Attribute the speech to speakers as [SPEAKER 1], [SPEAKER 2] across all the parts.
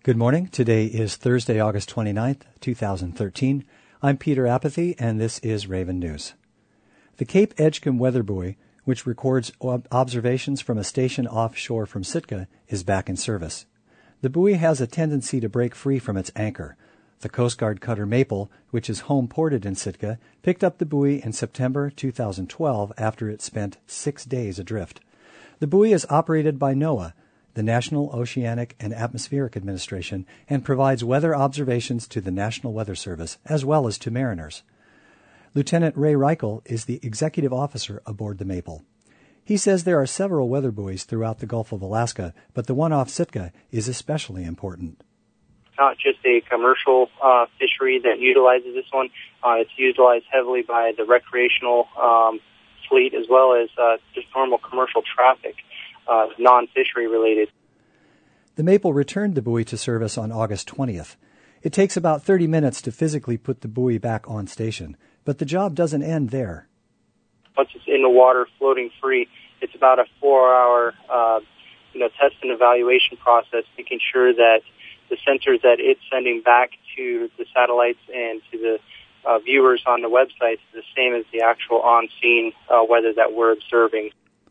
[SPEAKER 1] Good morning. Today is Thursday, August 29th, 2013. I'm Peter Apathy, and this is Raven News. The Cape Edgecombe weather buoy, which records observations from a station offshore from Sitka, is back in service. The buoy has a tendency to break free from its anchor. The Coast Guard cutter Maple, which is home ported in Sitka, picked up the buoy in September 2012 after it spent 6 days adrift. The buoy is operated by NOAA, the National Oceanic and Atmospheric Administration, and provides weather observations to the National Weather Service as well as to mariners. Lieutenant Ray Reichel is the executive officer aboard the Maple. He says there are several weather buoys throughout the Gulf of Alaska, but the one off Sitka is especially important.
[SPEAKER 2] Not just a commercial fishery that utilizes this one. It's utilized heavily by the recreational fleet as well as just normal commercial traffic. Non-fishery related.
[SPEAKER 1] The Maple returned the buoy to service on August 20th. It takes about 30 minutes to physically put the buoy back on station, but the job doesn't end there.
[SPEAKER 2] Once it's in the water, floating free, it's about a 4-hour test and evaluation process, making sure that the sensors that it's sending back to the satellites and to the viewers on the website is the same as the actual on-scene weather that we're observing.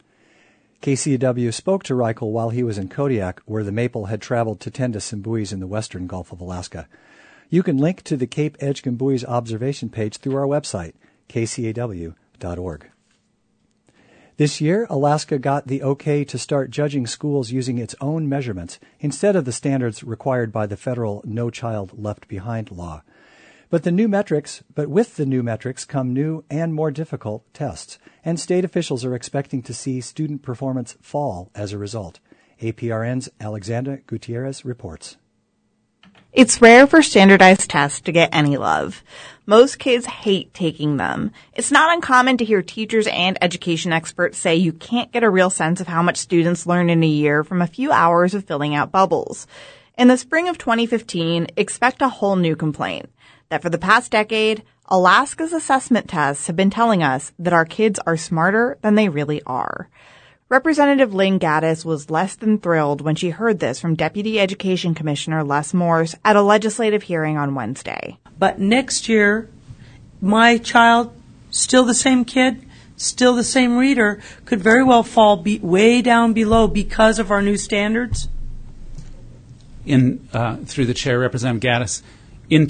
[SPEAKER 1] KCAW spoke to Reichel while he was in Kodiak, where the Maple had traveled to tend to some buoys in the western Gulf of Alaska. You can link to the Cape Edgecombe Buoys observation page through our website, kcaw.org. This year, Alaska got the okay to start judging schools using its own measurements instead of the standards required by the federal No Child Left Behind law. But with the new metrics come new and more difficult tests, and state officials are expecting to see student performance fall as a result. APRN's Alexandra Gutierrez reports.
[SPEAKER 3] It's rare for standardized tests to get any love. Most kids hate taking them. It's not uncommon to hear teachers and education experts say you can't get a real sense of how much students learn in a year from a few hours of filling out bubbles. In the spring of 2015, expect a whole new complaint. That for the past decade, Alaska's assessment tests have been telling us that our kids are smarter than they really are. Representative Lynn Gaddis was less than thrilled when she heard this from Deputy Education Commissioner Les Morse at a legislative hearing on Wednesday.
[SPEAKER 4] But next year, my child, still the same kid, still the same reader, could very well fall way down below because of our new standards.
[SPEAKER 5] Through the chair, Representative Gaddis, in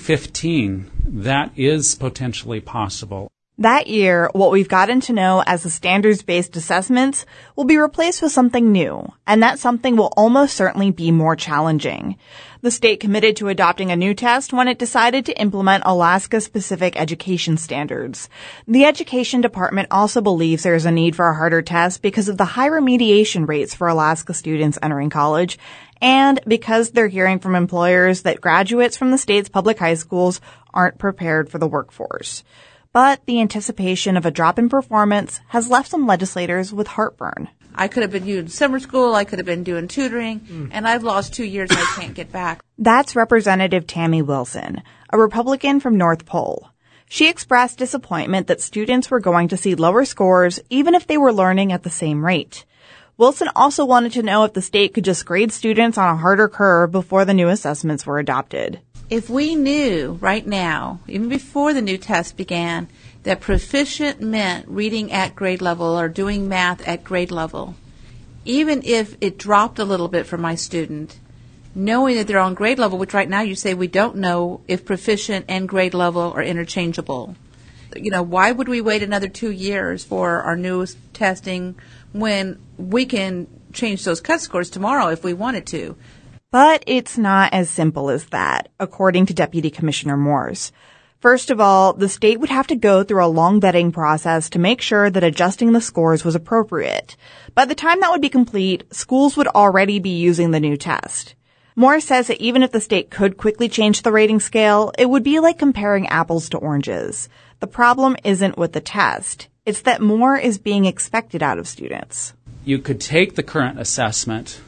[SPEAKER 5] 2015, that is potentially possible.
[SPEAKER 3] That year, what we've gotten to know as the standards-based assessments will be replaced with something new, and that something will almost certainly be more challenging. The state committed to adopting a new test when it decided to implement Alaska-specific education standards. The Education Department also believes there is a need for a harder test because of the high remediation rates for Alaska students entering college, and because they're hearing from employers that graduates from the state's public high schools aren't prepared for the workforce. But the anticipation of a drop in performance has left some legislators with heartburn.
[SPEAKER 6] I could have been doing summer school, I could have been doing tutoring, and I've lost 2 years I can't get back.
[SPEAKER 3] That's Representative Tammy Wilson, a Republican from North Pole. She expressed disappointment that students were going to see lower scores even if they were learning at the same rate. Wilson also wanted to know if the state could just grade students on a harder curve before the new assessments were adopted.
[SPEAKER 6] If we knew right now, even before the new test began, that proficient meant reading at grade level or doing math at grade level, even if it dropped a little bit for my student, knowing that they're on grade level, which right now you say we don't know if proficient and grade level are interchangeable. Why would we wait another 2 years for our newest testing when we can change those cut scores tomorrow if we wanted to?
[SPEAKER 3] But it's not as simple as that, according to Deputy Commissioner Morse. First of all, the state would have to go through a long vetting process to make sure that adjusting the scores was appropriate. By the time that would be complete, schools would already be using the new test. Morse says that even if the state could quickly change the rating scale, it would be like comparing apples to oranges. The problem isn't with the test. It's that more is being expected out of students.
[SPEAKER 5] You could take the current assessment,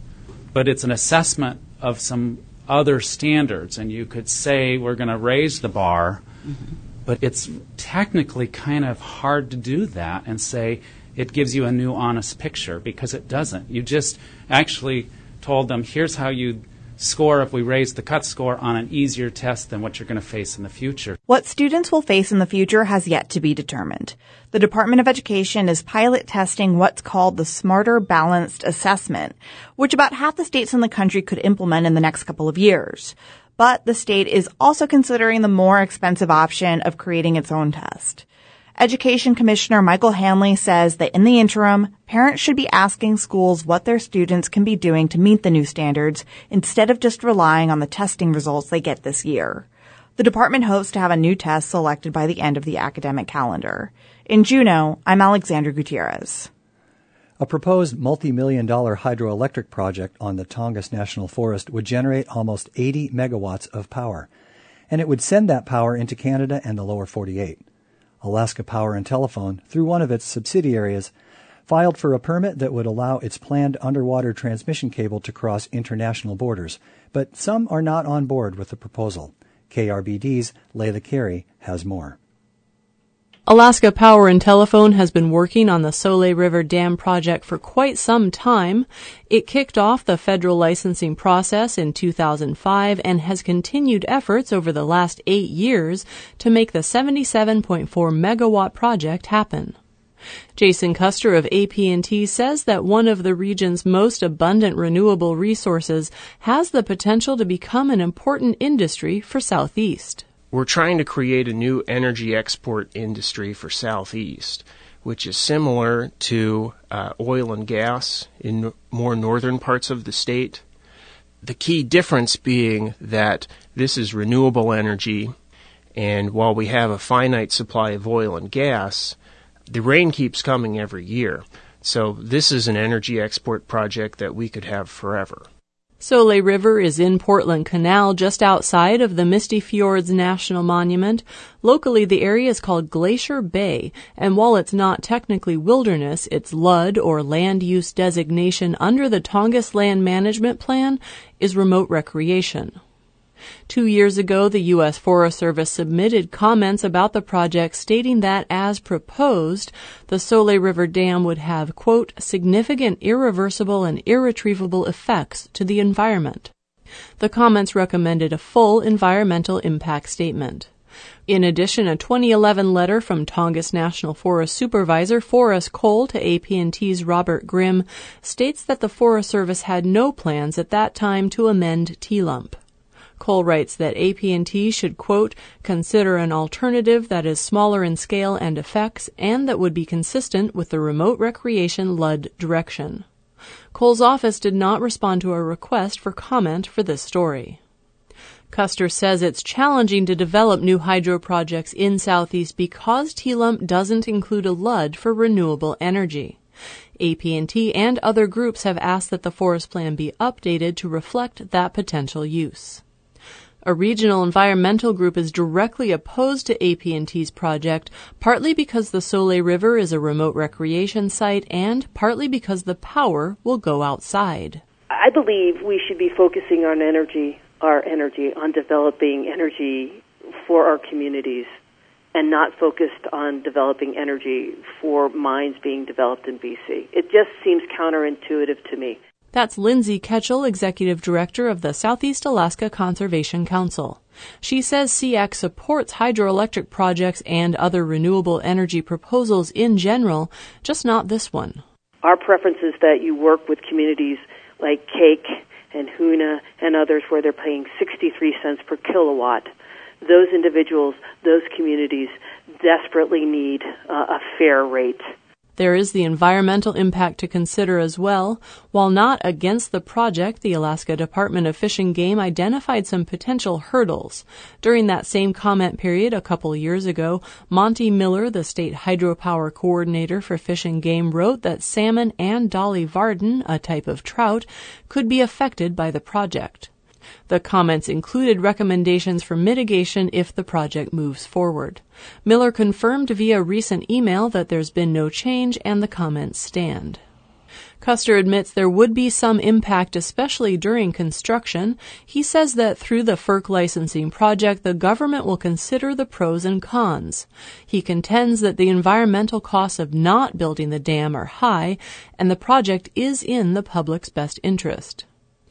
[SPEAKER 5] but it's an assessment of some other standards, and you could say we're going to raise the bar, but it's technically kind of hard to do that and say it gives you a new honest picture, because it doesn't. You just actually told them, here's how you score if we raise the cut score on an easier test than what you're going to face in the future.
[SPEAKER 3] What students will face in the future has yet to be determined. The Department of Education is pilot testing what's called the Smarter Balanced Assessment, which about half the states in the country could implement in the next couple of years. But the state is also considering the more expensive option of creating its own test. Education Commissioner Michael Hanley says that in the interim, parents should be asking schools what their students can be doing to meet the new standards instead of just relying on the testing results they get this year. The department hopes to have a new test selected by the end of the academic calendar. In Juneau, I'm Alexandra Gutierrez.
[SPEAKER 1] A proposed multi-million-dollar hydroelectric project on the Tongass National Forest would generate almost 80 megawatts of power, and it would send that power into Canada and the lower 48. Alaska Power and Telephone, through one of its subsidiaries, filed for a permit that would allow its planned underwater transmission cable to cross international borders, but some are not on board with the proposal. KRBD's Layla Carey has more.
[SPEAKER 7] Alaska Power and Telephone has been working on the Soleil River Dam project for quite some time. It kicked off the federal licensing process in 2005 and has continued efforts over the last 8 years to make the 77.4 megawatt project happen. Jason Custer of AT&T says that one of the region's most abundant renewable resources has the potential to become an important industry for Southeast.
[SPEAKER 8] We're trying to create a new energy export industry for Southeast, which is similar to oil and gas in more northern parts of the state. The key difference being that this is renewable energy, and while we have a finite supply of oil and gas, the rain keeps coming every year. So this is an energy export project that we could have forever.
[SPEAKER 7] Soleil River is in Portland Canal, just outside of the Misty Fjords National Monument. Locally, the area is called Glacier Bay, and while it's not technically wilderness, its LUD, or Land Use Designation under the Tongass Land Management Plan, is remote recreation. 2 years ago, the U.S. Forest Service submitted comments about the project stating that, as proposed, the Soleil River Dam would have, quote, significant irreversible and irretrievable effects to the environment. The comments recommended a full environmental impact statement. In addition, a 2011 letter from Tongass National Forest Supervisor Forrest Cole to AT&T's Robert Grimm states that the Forest Service had no plans at that time to amend TLUMP. Cole writes that AT&T should, quote, consider an alternative that is smaller in scale and effects and that would be consistent with the remote recreation LUD direction. Cole's office did not respond to a request for comment for this story. Custer says it's challenging to develop new hydro projects in Southeast because TLUMP doesn't include a LUD for renewable energy. AT&T and other groups have asked that the forest plan be updated to reflect that potential use. A regional environmental group is directly opposed to AT&T's project, partly because the Soleil River is a remote recreation site and partly because the power will go outside.
[SPEAKER 9] I believe we should be focusing on on developing energy for our communities and not focused on developing energy for mines being developed in BC. It just seems counterintuitive to me.
[SPEAKER 7] That's Lindsay Ketchell, Executive Director of the Southeast Alaska Conservation Council. She says SEAC supports hydroelectric projects and other renewable energy proposals in general, just not this one.
[SPEAKER 9] Our preference is that you work with communities like Cake and Hoonah and others where they're paying 63 cents per kilowatt. Those individuals, those communities desperately need a fair rate.
[SPEAKER 7] There is the environmental impact to consider as well. While not against the project, the Alaska Department of Fish and Game identified some potential hurdles. During that same comment period a couple years ago, Monty Miller, the state hydropower coordinator for Fish and Game, wrote that salmon and Dolly Varden, a type of trout, could be affected by the project. The comments included recommendations for mitigation if the project moves forward. Miller confirmed via recent email that there's been no change and the comments stand. Custer admits there would be some impact, especially during construction. He says that through the FERC licensing project, the government will consider the pros and cons. He contends that the environmental costs of not building the dam are high, and the project is in the public's best interest.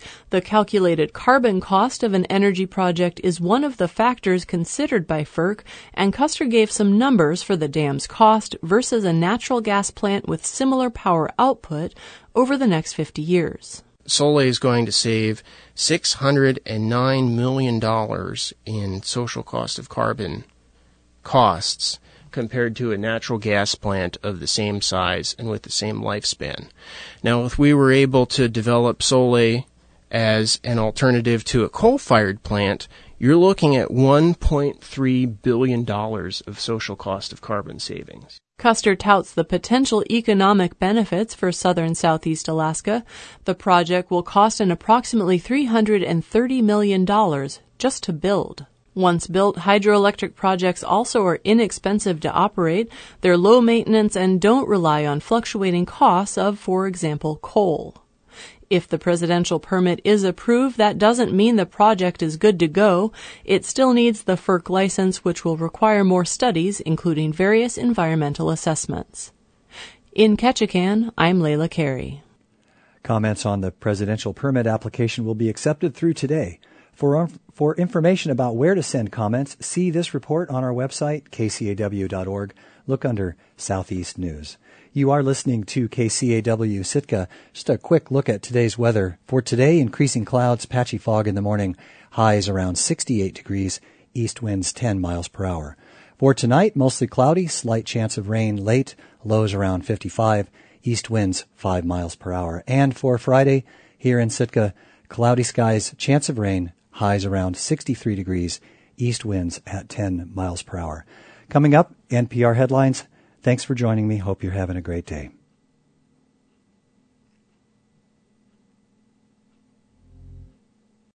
[SPEAKER 7] The calculated carbon cost of an energy project is one of the factors considered by FERC, and Custer gave some numbers for the dam's cost versus a natural gas plant with similar power output over the next 50 years.
[SPEAKER 8] Soleil is going to save $609 million in social cost of carbon costs compared to a natural gas plant of the same size and with the same lifespan. Now, if we were able to develop Soleil as an alternative to a coal-fired plant, you're looking at $1.3 billion of social cost of carbon savings.
[SPEAKER 7] Custer touts the potential economic benefits for southern southeast Alaska. The project will cost an approximately $330 million just to build. Once built, hydroelectric projects also are inexpensive to operate. They're low maintenance and don't rely on fluctuating costs of, for example, coal. If the presidential permit is approved, that doesn't mean the project is good to go. It still needs the FERC license, which will require more studies, including various environmental assessments. In Ketchikan, I'm Layla Carey.
[SPEAKER 1] Comments on the presidential permit application will be accepted through today. For information about where to send comments, see this report on our website, kcaw.org. Look under Southeast News. You are listening to KCAW Sitka. Just a quick look at today's weather. For today, increasing clouds, patchy fog in the morning, highs around 68 degrees, east winds 10 miles per hour. For tonight, mostly cloudy, slight chance of rain late, lows around 55, east winds 5 miles per hour. And for Friday, here in Sitka, cloudy skies, chance of rain, highs around 63 degrees, east winds at 10 miles per hour. Coming up, NPR headlines. Thanks for joining me. Hope you're having a great day.